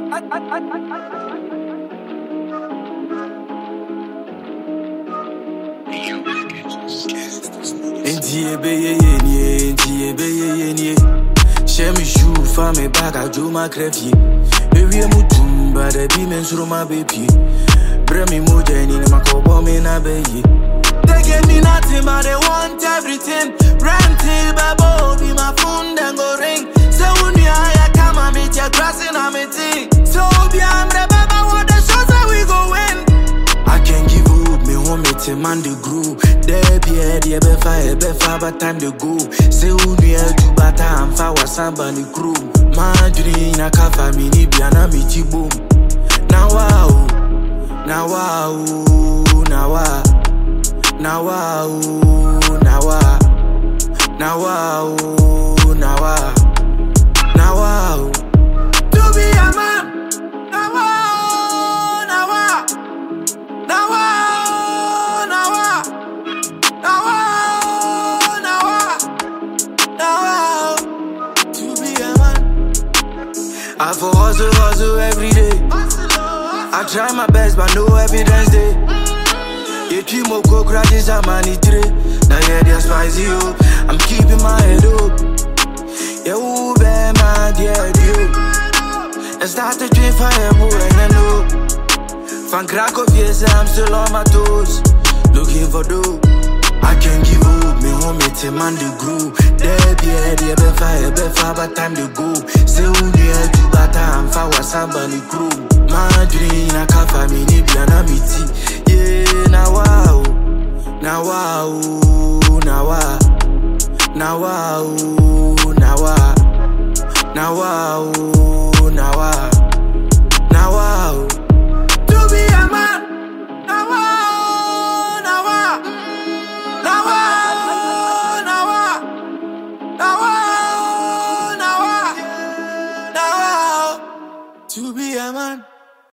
Share me shoe for me back, I do my crafty. Baby, I'm mutum, but the demons through my baby. Bring me more than in my cobo, me na baby. They gave me nothing, but they want everything. Rented, babo, be my phone, then go ring. So when you hire, come and meet your grass in a meeting. So be I'm the baba, what the shows that we go win. I can't give up, me home, it's a man the groove. There be a dear befa, but time to go. Say who near to bata and fa was somebody crew. My dream, I can't find me, Nibiana, me boom. Now wow, now wow, now wow, now wow, now wow, now wow, now wow, now wow. To be a man, now wow, now wow, now wow, now wow, now wow, now wow. To be a man, I for hustle every day. I try my best, but no evidence day. You keep more go crashes, I'm on it today. Now yeah, they're spicy, oh. I'm keeping my head up. Yeah, who bear my dear, dear. I start to drink firewood, and I know. Fan crack of yes, I'm still on my toes. Looking for dough. I can't give up, me home, it's a man the groove. There be a dear befa, but time to go. Say who near to bata and fa was somebody crew. My dream, I can't find me, Nibiana miti. Yeah, now wow, now wow, now wow, now wow, now wow.